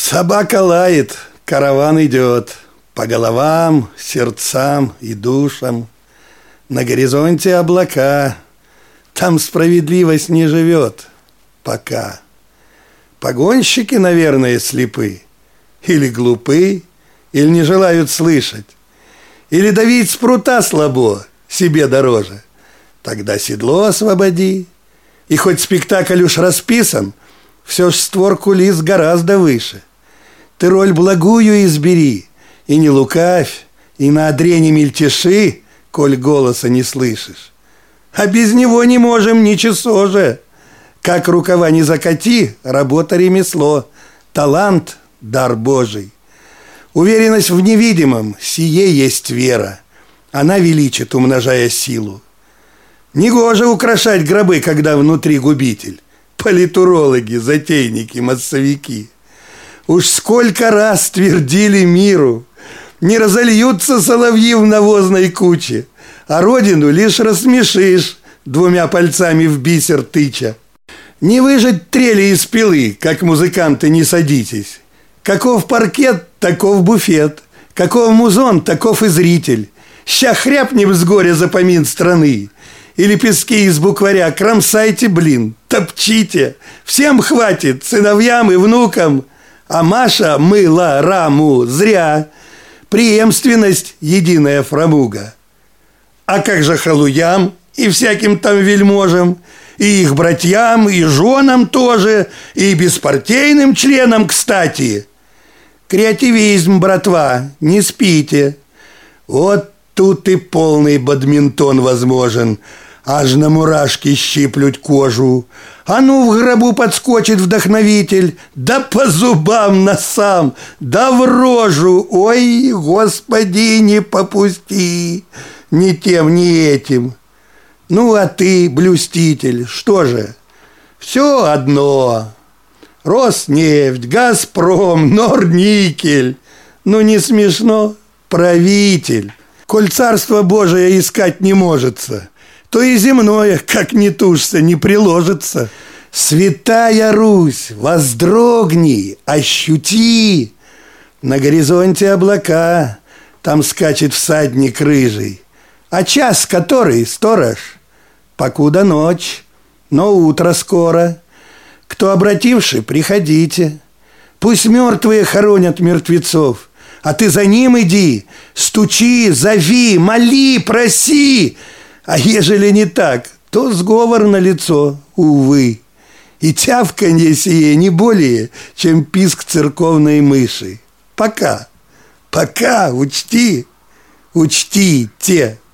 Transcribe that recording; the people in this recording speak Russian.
Собака лает, караван идет по головам, сердцам и душам. На горизонте облака, там справедливость не живет пока. Погонщики, наверное, слепы, или глупы, или не желают слышать, или давить с прута слабо, себе дороже. Тогда седло освободи, и хоть спектакль уж расписан, все ж створ кулис гораздо выше. Ты роль благую избери, и не лукавь, и на одре не мельтеши, коль голоса не слышишь. А без него не можем ни часо же. Как рукава не закати, работа ремесло, талант — дар Божий. Уверенность в невидимом — сие есть вера. Она величит, умножая силу. Негоже украшать гробы, когда внутри губитель. Политурологи, затейники, массовики. Уж сколько раз твердили миру: не разольются соловьи в навозной куче, а родину лишь рассмешишь, двумя пальцами в бисер тыча. Не выжать трели из пилы, как музыканты, не садитесь. Каков паркет, таков буфет, каков музон, таков и зритель. Ща хряпнем с горя за помин страны, и лепестки из букваря кромсайте, блин, топчите. Всем хватит, сыновьям и внукам. А Маша мыла раму зря. Преемственность — единая фрамуга. А как же халуям и всяким там вельможам, и их братьям, и женам тоже, и беспартийным членам, кстати? Креативизм, братва, не спите. Вот тут и полный бадминтон возможен. Аж на мурашки щиплють кожу. А ну в гробу подскочит вдохновитель, да по зубам носам, да в рожу. Ой, Господи, не попусти ни тем, ни этим. Ну, а ты, блюститель, что же? Все одно. Роснефть, Газпром, Норникель. Ну, не смешно? Правитель. Коль царство Божие искать не можется, то и земное, как ни тужься, не приложится. Святая Русь, воздрогни, ощути. На горизонте облака, там скачет всадник рыжий. А час который, сторож? Покуда ночь, но утро скоро. Кто обративший, приходите. Пусть мертвые хоронят мертвецов, а ты за ним иди, стучи, зови, моли, проси. А ежели не так, то сговор налицо, увы. И тявканье сие не более, чем писк церковной мыши. Пока, учти те.